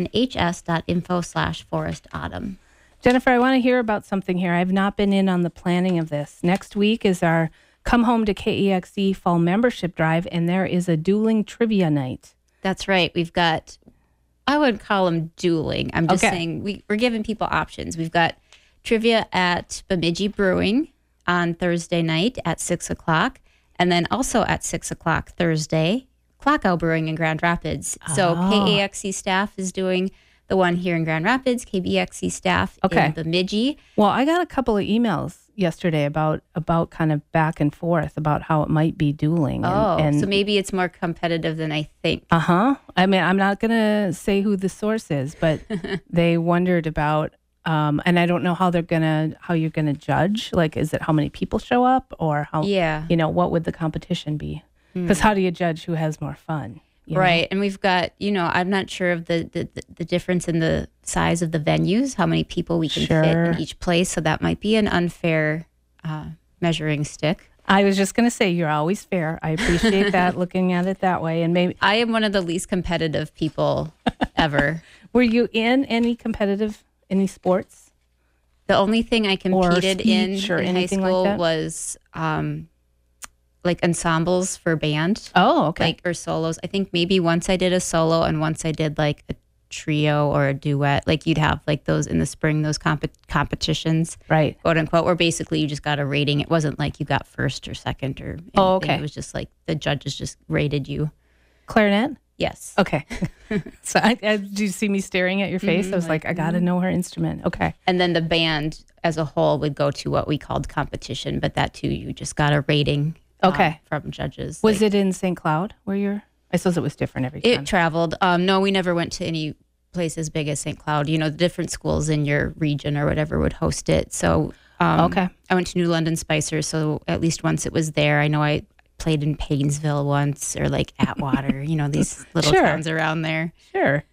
mnhs.info/forestautumn. Jennifer, I want to hear about something here. I've not been in on the planning of this. Next week is our Come Home to KEXE Fall Membership Drive, and there is a dueling trivia night. That's right. We've got, I would call them dueling. I'm just saying we're giving people options. We've got trivia at Bemidji Brewing on Thursday night at 6 o'clock, and then also at 6 o'clock Thursday, Clockow Brewing in Grand Rapids. So KAXE staff is doing the one here in Grand Rapids, KBXE staff in Bemidji. Well, I got a couple of emails yesterday about kind of back and forth about how it might be dueling. And so maybe it's more competitive than I think. I mean, I'm not going to say who the source is, but they wondered about, and I don't know how you're going to judge. Like, is it how many people show up, or how, what would the competition be? Because how do you judge who has more fun? Right. And we've got, I'm not sure of the difference in the size of the venues, how many people we can fit in each place. So that might be an unfair measuring stick. I was just going to say, you're always fair. I appreciate that, looking at it that way. And maybe I am one of the least competitive people ever. Were you in any sports? The only thing I competed in high school was like ensembles for band. Oh, okay. Or solos. I think maybe once I did a solo and once I did like a trio or a duet. Like you'd have like those in the spring, those competitions, right? Quote unquote, where basically you just got a rating. It wasn't like you got first or second or anything. Oh, okay. It was just like the judges just rated you. Clarinet? Yes. Okay. So did you see me staring at your face? I was like, I got to know her instrument. Okay. And then the band as a whole would go to what we called competition, but that too, you just got a rating. From judges. Was it in St. Cloud where you're? I suppose it was different every time. It traveled. No, we never went to any place as big as St. Cloud. The different schools in your region or whatever would host it. So, I went to New London Spicer, so at least once it was there. I know I played in Paynesville once, or like Atwater. These little towns around there. Sure.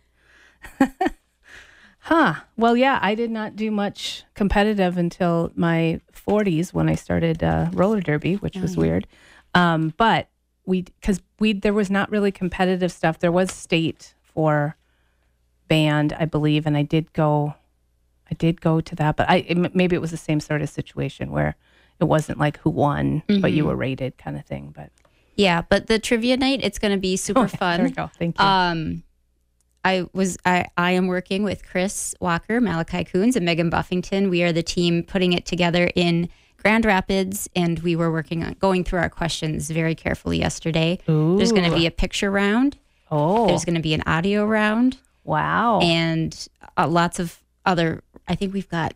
Well, yeah, I did not do much competitive until my 40s when I started roller derby, which was weird. But there was not really competitive stuff. There was state for band, I believe, and I did go to that. But maybe it was the same sort of situation where it wasn't like who won, but you were rated kind of thing. But yeah, but the trivia night, it's going to be super fun. There we go. Thank you. I am working with Chris Walker, Malachi Coons, and Megan Buffington. We are the team putting it together in Grand Rapids, and we were working on going through our questions very carefully yesterday. Ooh. There's going to be a picture round. Oh. There's going to be an audio round. Wow. And lots of other, I think we've got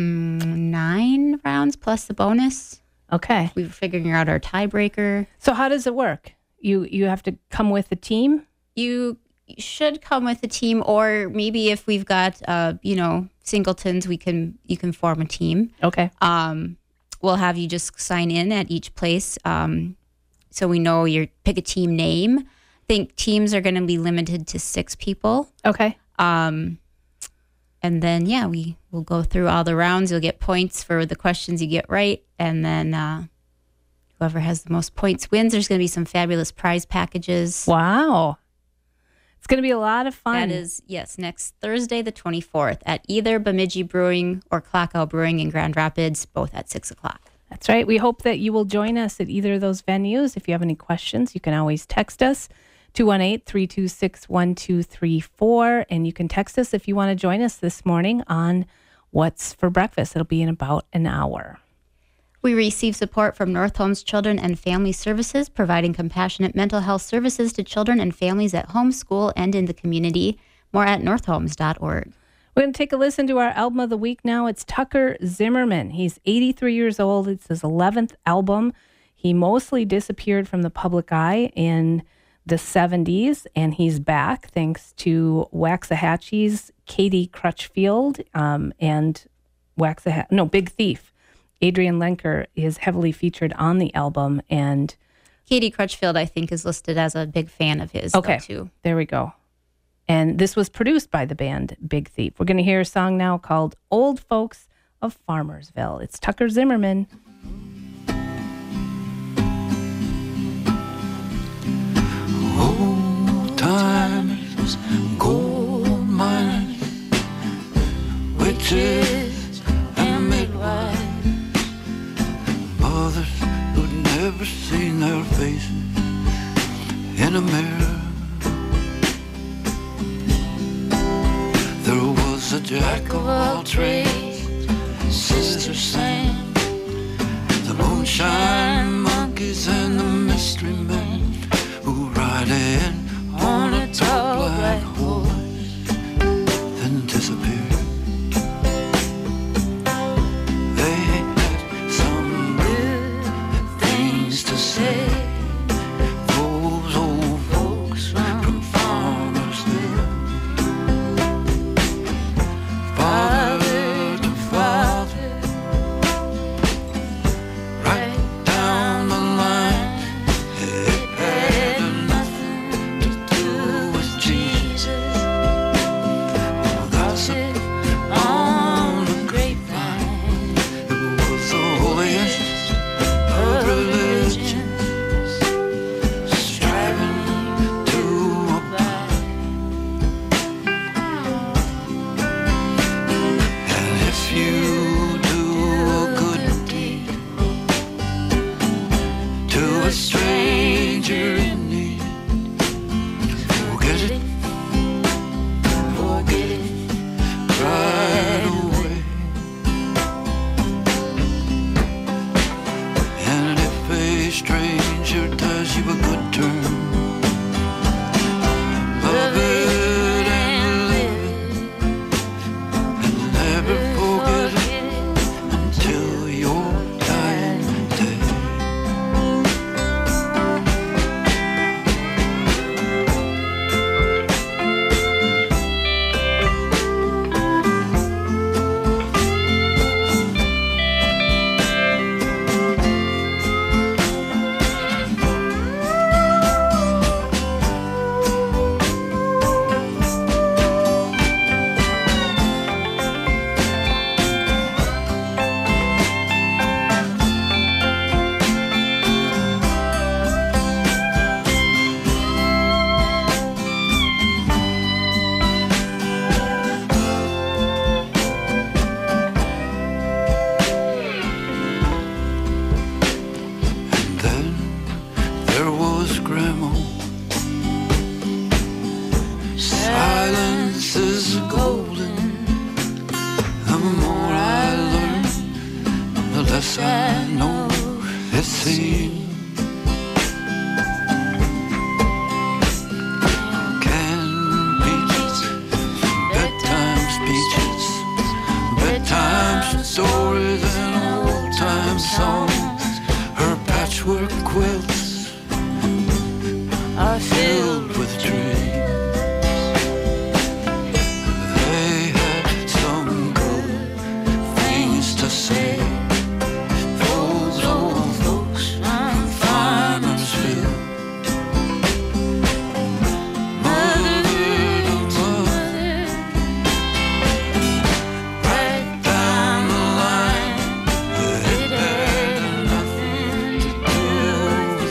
9 rounds plus the bonus. Okay. We were figuring out our tiebreaker. So how does it work? You have to come with a team? You should come with a team, or maybe if we've got singletons, you can form a team. Okay. We'll have you just sign in at each place, so we know pick a team name. I think teams are going to be limited to 6 people. Okay. And then we'll go through all the rounds. You'll get points for the questions you get right, and then whoever has the most points wins. There's going to be some fabulous prize packages. Wow. It's going to be a lot of fun. That is, yes, next Thursday, the 24th, at either Bemidji Brewing or Clockow Brewing in Grand Rapids, both at 6 o'clock. That's right. We hope that you will join us at either of those venues. If you have any questions, you can always text us 218-326-1234. And you can text us if you want to join us this morning on What's for Breakfast. It'll be in about an hour. We receive support from North Homes Children and Family Services, providing compassionate mental health services to children and families at home, school, and in the community. More at northhomes.org. We're going to take a listen to our album of the week now. It's Tucker Zimmerman. He's 83 years old. It's his 11th album. He mostly disappeared from the public eye in the 70s, and he's back thanks to Waxahachie's Katie Crutchfield and Big Thief. Adrian Lenker is heavily featured on the album, and Katie Crutchfield, I think, is listed as a big fan of his. Okay, too. There we go. And this was produced by the band Big Thief. We're going to hear a song now called Old Folks of Farmersville. It's Tucker Zimmerman. Old timers, gold miners, witches and midwives, mothers who'd never seen their faces in a mirror. There was a jack of all trades, Sister Sam, the moonshine monkeys and the mystery men who ride in on a tall black horse, then disappear. They had some good things to say, those old folks from Farmersville. Father to father, right down the line, it had nothing to do with Jesus. Gossip on the grapevine, it was the holiest of religions, striving to abide. And if you do a good deed to a stranger in need, forget it right away. And if a stranger does you a good turn, love it and live it, and never forget it until your dying day. And then there was Grandma. Silence is golden. The more I learn, the less I know it seems. Canned peaches, bedtime speeches, bedtime stories and old-time songs. Her patchwork quilts are filled with dreams. They had some good things to say, those old folks from Farmersville. Mother to mother, right down the line, it had nothing to do with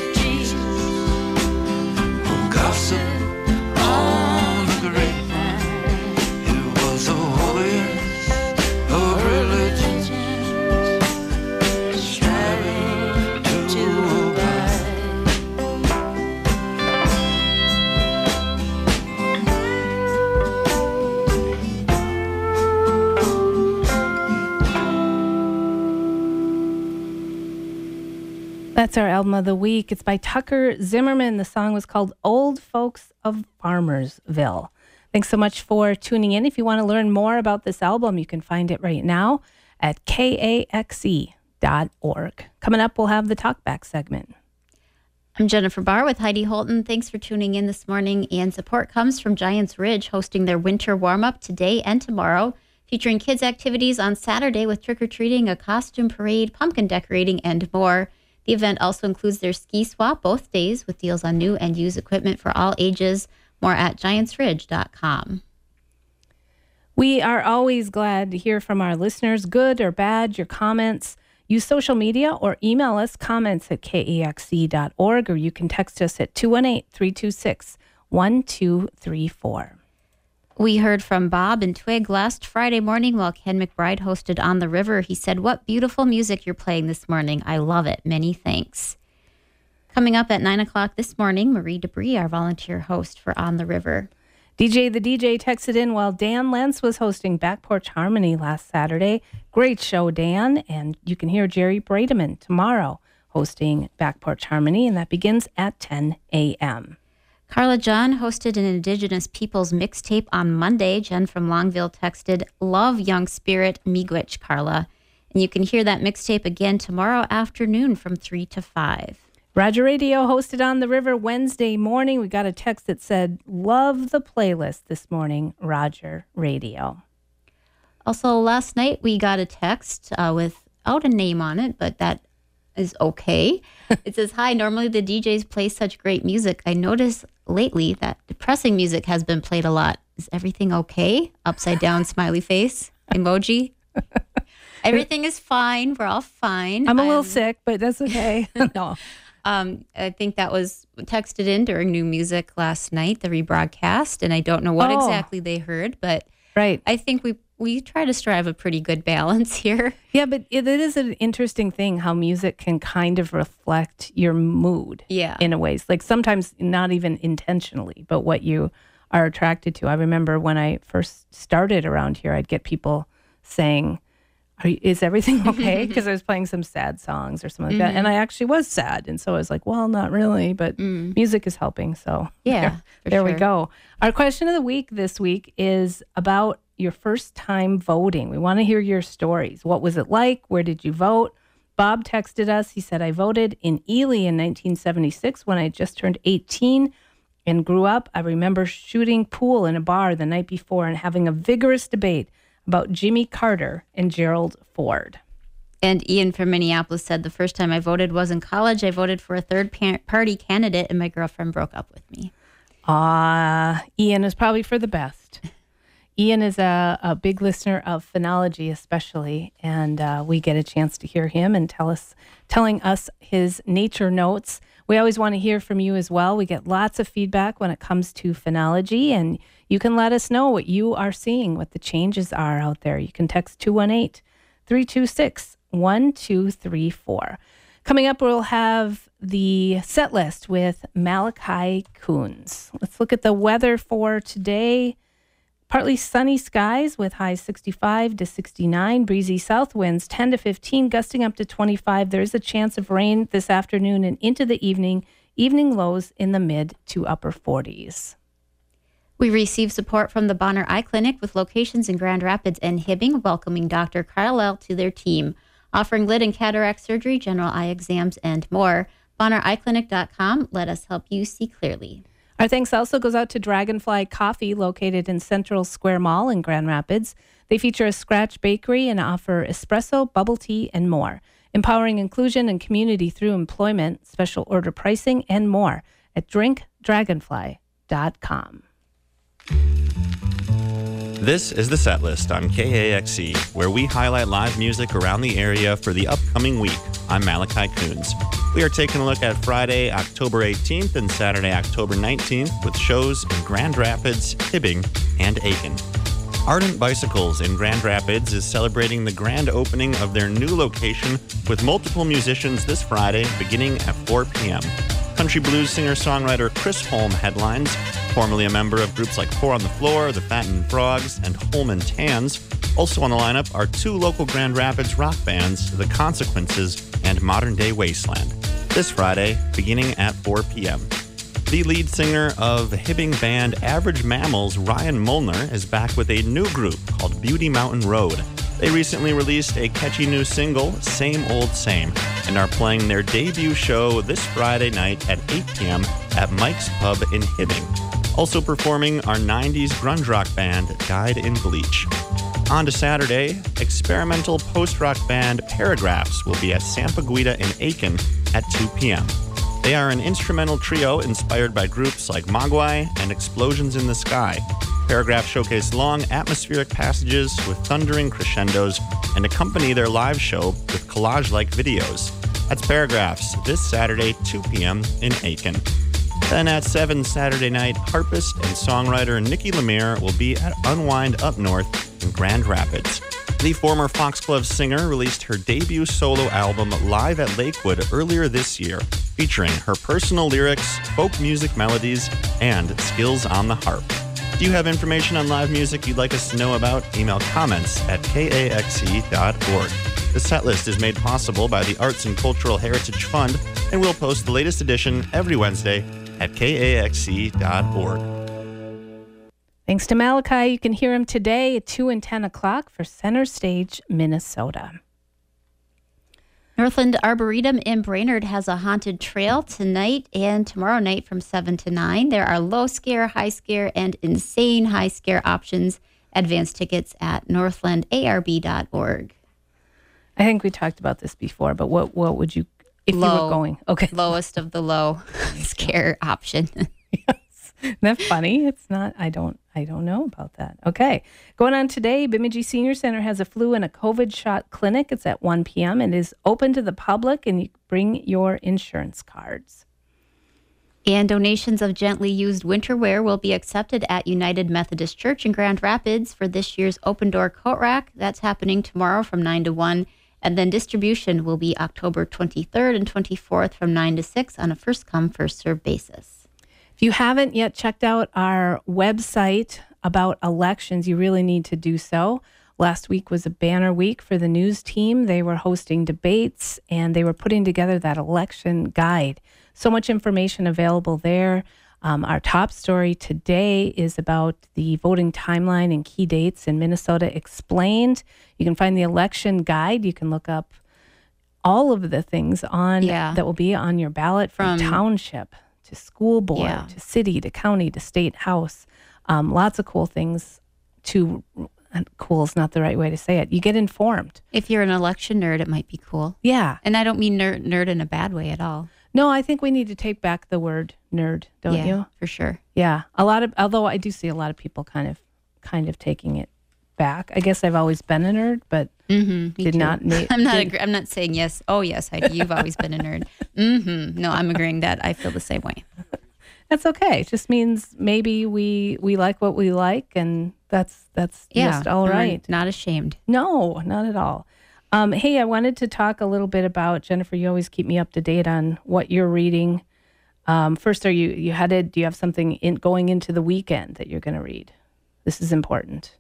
That's our album of the week. It's by Tucker Zimmerman. The song was called Old Folks of Farmersville. Thanks so much for tuning in. If you want to learn more about this album, you can find it right now at kaxe.org. Coming up, we'll have the Talkback segment. I'm Jennifer Barr with Heidi Holton. Thanks for tuning in this morning. And support comes from Giants Ridge, hosting their winter warm-up today and tomorrow, featuring kids' activities on Saturday with trick-or-treating, a costume parade, pumpkin decorating, and more. The event also includes their ski swap both days with deals on new and used equipment for all ages. More at giantsridge.com. We are always glad to hear from our listeners, good or bad, your comments. Use social media or email us comments at kaxe.org, or you can text us at 218-326-1234. We heard from Bob and Twig last Friday morning while Ken McBride hosted On the River. He said, "What beautiful music you're playing this morning. I love it. Many thanks." Coming up at 9 o'clock this morning, Marie Debris, our volunteer host for On the River. DJ the DJ texted in while Dan Lentz was hosting Back Porch Harmony last Saturday. Great show, Dan. And you can hear Jerry Brademan tomorrow hosting Back Porch Harmony, and that begins at 10 a.m. Carla John hosted an Indigenous Peoples mixtape on Monday. Jen from Longville texted, "Love Young Spirit, Miigwech, Carla." And you can hear that mixtape again tomorrow afternoon from 3 to 5. Roger Radio hosted On the River Wednesday morning. We got a text that said, "Love the playlist this morning, Roger Radio." Also, last night we got a text without a name on it, but that is okay. It says, "Hi, normally the DJs play such great music. I notice lately that depressing music has been played a lot. Is everything okay?" Upside down smiley face emoji. Everything is fine. We're all fine. I'm a little sick, but that's okay. No. I think that was texted in during New Music last night, the rebroadcast, and I don't know what exactly they heard, but right. I think we try to strive a pretty good balance here. Yeah, but it is an interesting thing how music can kind of reflect your mood in a ways. Like sometimes not even intentionally, but what you are attracted to. I remember when I first started around here, I'd get people saying, "Is everything okay?" Because I was playing some sad songs or something like that. And I actually was sad. And so I was like, well, not really, but music is helping. So yeah, there we go. Our question of the week this week is about your first time voting. We want to hear your stories. What was it like? Where did you vote? Bob texted us. He said, "I voted in Ely in 1976 when I just turned 18 and grew up. I remember shooting pool in a bar the night before and having a vigorous debate about Jimmy Carter and Gerald Ford." And Ian from Minneapolis said, "The first time I voted was in college. I voted for a third-party candidate, and my girlfriend broke up with me." Ian is probably for the best. Ian is a big listener of phonology especially, and we get a chance to hear him and telling us his nature notes. We always want to hear from you as well. We get lots of feedback when it comes to phonology, and you can let us know what you are seeing, what the changes are out there. You can text 218-326-1234. Coming up, we'll have the set list with Malachi Coons. Let's look at the weather for today. Partly sunny skies with highs 65 to 69, breezy south winds 10 to 15, gusting up to 25. There is a chance of rain this afternoon and into the evening. Evening lows in the mid to upper 40s. We receive support from the Bonner Eye Clinic with locations in Grand Rapids and Hibbing, welcoming Dr. Carlisle to their team, offering lid and cataract surgery, general eye exams, and more. BonnerEyeClinic.com. Let us help you see clearly. Our thanks also goes out to Dragonfly Coffee, located in Central Square Mall in Grand Rapids. They feature a scratch bakery and offer espresso, bubble tea, and more. Empowering inclusion and community through employment, special order pricing, and more at drinkdragonfly.com. This is the Set List on KAXE, where we highlight live music around the area for the upcoming week. I'm Malachi Coons. We are taking a look at Friday, October 18th and Saturday, October 19th with shows in Grand Rapids, Hibbing, and Aiken. Ardent Bicycles in Grand Rapids is celebrating the grand opening of their new location with multiple musicians this Friday beginning at 4 p.m. Country blues singer-songwriter Chris Holm headlines, formerly a member of groups like Four on the Floor, the Fattened Frogs, and Holman Tans. Also on the lineup are two local Grand Rapids rock bands, The Consequences and Modern Day Wasteland. this Friday, beginning at 4 p.m. The lead singer of Hibbing band Average Mammals, Ryan Molnar, is back with a new group called Beauty Mountain Road. They recently released a catchy new single, Same Old Same, and are playing their debut show this Friday night at 8 p.m. at Mike's Pub in Hibbing. Also performing are 90s grunge rock band Dyed in Bleach. On to Saturday, experimental post-rock band Paragraphs will be at Sampaguita in Aiken at 2 p.m. They are an instrumental trio inspired by groups like Mogwai and Explosions in the Sky. Paragraphs showcase long, atmospheric passages with thundering crescendos and accompany their live show with collage-like videos. That's Paragraphs this Saturday, 2 p.m. in Aiken. Then at 7 Saturday night, harpist and songwriter Nikki Lemire will be at Unwind Up North in Grand Rapids. The former Foxglove singer released her debut solo album Live at Lakewood earlier this year, featuring her personal lyrics, folk music melodies, and skills on the harp. Do you have information on live music you'd like us to know about? Email comments at kaxe.org. The set list is made possible by the Arts and Cultural Heritage Fund, and we'll post the latest edition every Wednesday at kaxe.org. Thanks to Malachi. You can hear him today at 2 and 10 o'clock for Center Stage, Minnesota. Northland Arboretum in Brainerd has a haunted trail tonight and tomorrow night from 7 to 9. There are low scare, high scare, and insane high scare options. Advance tickets at northlandarb.org. I think we talked about this before, but what would you, if you were going? Okay. Lowest of the low scare option. Isn't that funny? It's not, I don't know about that. Okay. Going on today, Bemidji Senior Center has a flu and a COVID shot clinic. It's at 1 p.m. and is open to the public, and you bring your insurance cards. And donations of gently used winter wear will be accepted at United Methodist Church in Grand Rapids for this year's Open Door Coat Rack. That's happening tomorrow from 9 to 1. And then distribution will be October 23rd and 24th from 9 to 6 on a first-come, first-served basis. If you haven't yet checked out our website about elections, you really need to do so. Last week was a banner week for the news team. They were hosting debates, and they were putting together that election guide. So much information available there. Our top story today is about the voting timeline and key dates in Minnesota explained. You can find the election guide. You can look up all of the things on that will be on your ballot from township to school board, to city, to county, to state house. Lots of cool things cool is not the right way to say it. You get informed. If you're an election nerd, it might be cool. Yeah. And I don't mean nerd in a bad way at all. No, I think we need to take back the word nerd, don't you? For sure. Yeah. Although I do see a lot of people kind of taking it back. I guess I've always been a nerd, but did not. I'm not saying yes. Oh yes, Heidi, you've always been a nerd. No, I'm agreeing that I feel the same way. That's okay. It just means maybe we like what we like, and that's just all right. Not ashamed. No, not at all. Hey, I wanted to talk a little bit about, Jennifer, you always keep me up to date on what you're reading. First, are you headed? Do you have something going into the weekend that you're going to read? This is important.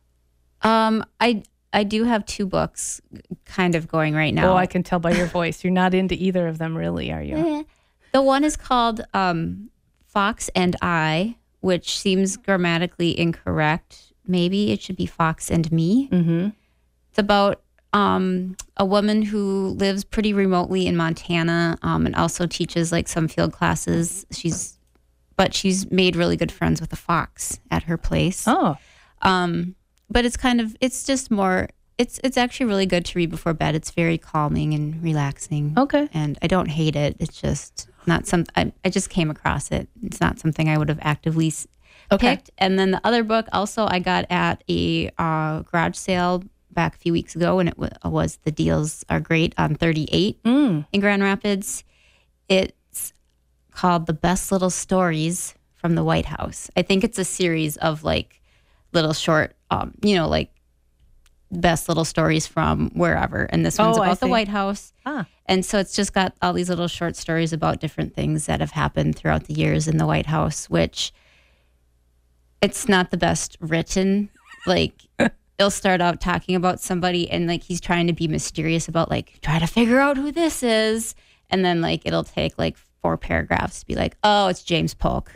I do have 2 books kind of going right now. Oh, I can tell by your voice. You're not into either of them, really, are you? The one is called Fox and I, which seems grammatically incorrect. Maybe it should be Fox and Me. Mm-hmm. It's about a woman who lives pretty remotely in Montana and also teaches like some field classes. She's made really good friends with a fox at her place. Oh. But it's just more, it's actually really good to read before bed. It's very calming and relaxing. Okay. And I don't hate it. It's just not something, I just came across it. It's not something I would have actively picked. And then the other book also I got at a garage sale back a few weeks ago, and it was The Deals Are Great on 38 in Grand Rapids. It's called The Best Little Stories from the White House. I think it's a series of like little short, like best little stories from wherever. And this one's about the White House. And so it's just got all these little short stories about different things that have happened throughout the years in the White House, which it's not the best written. Like, it'll start out talking about somebody and like he's trying to be mysterious about like, try to figure out who this is. And then like it'll take like 4 paragraphs to be like, oh, it's James Polk.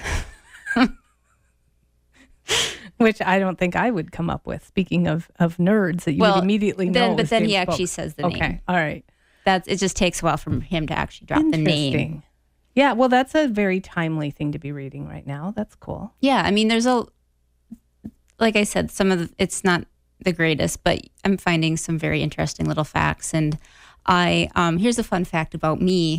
Which I don't think I would come up with. Speaking of nerds that you would immediately know. But then James he actually Polk. says the name. Okay, all right. It just takes a while for him to actually drop the name. Yeah, well, that's a very timely thing to be reading right now. That's cool. Yeah, I mean, like I said, it's not the greatest, but I'm finding some very interesting little facts. And here's a fun fact about me.